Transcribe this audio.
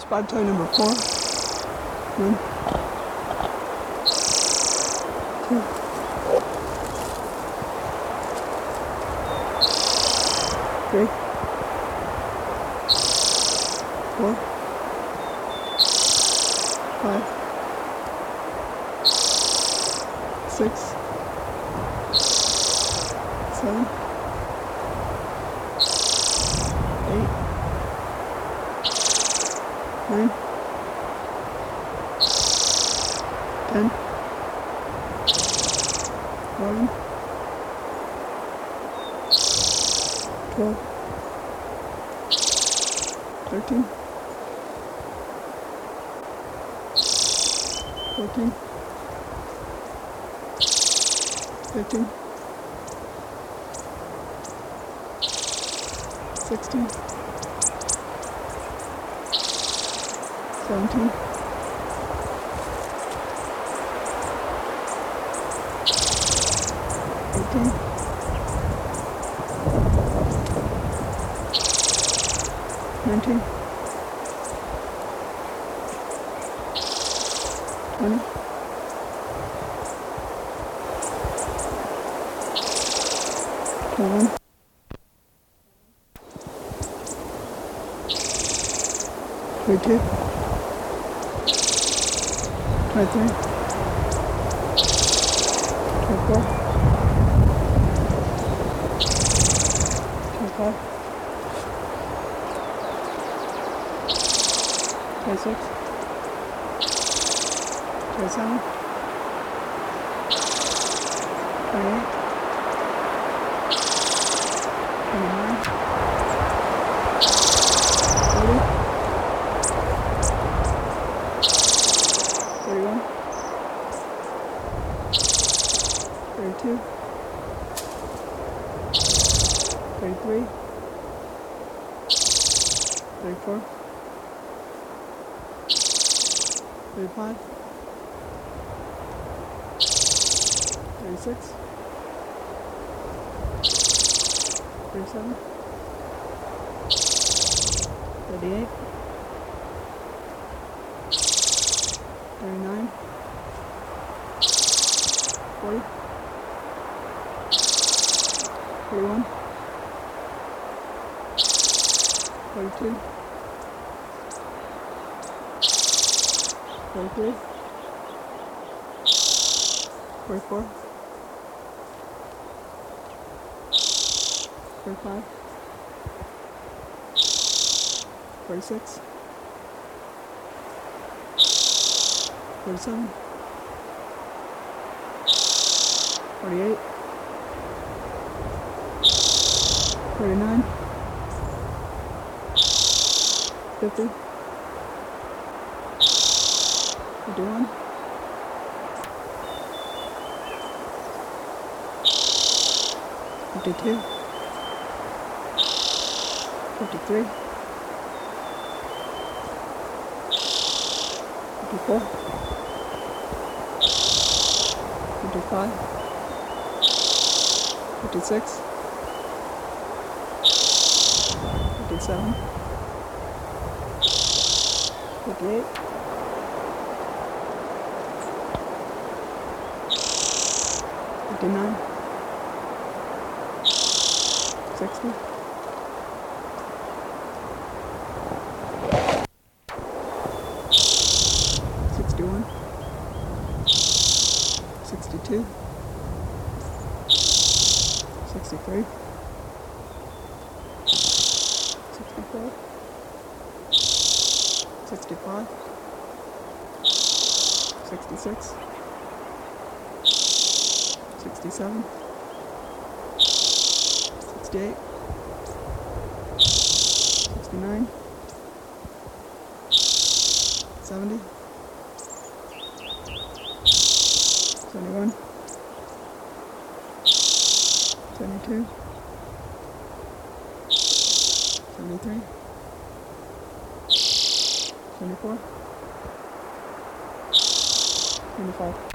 Spot toy number 4. 1, 2, 3, 4, 5, 6, 7, 8, 9, 10, 11, 12, 13, 14, 15, 16, 17, 18, 19, 20, 21, 22, 23, 24, 25, 26, 27, 28, 29, 30, 31, 32, 33, 34, 35, 36, 37, 38, 39, 40, 41, 42, 43, 44, 45, 46, 47, 48, 49, 50, 51, 52, 53, 54, 55, 56, 57, 58, 59, 60, 61, 62, 63, 64, 65, 66, 67, 68, 69, 70, 71, 72, 73, 74, 25.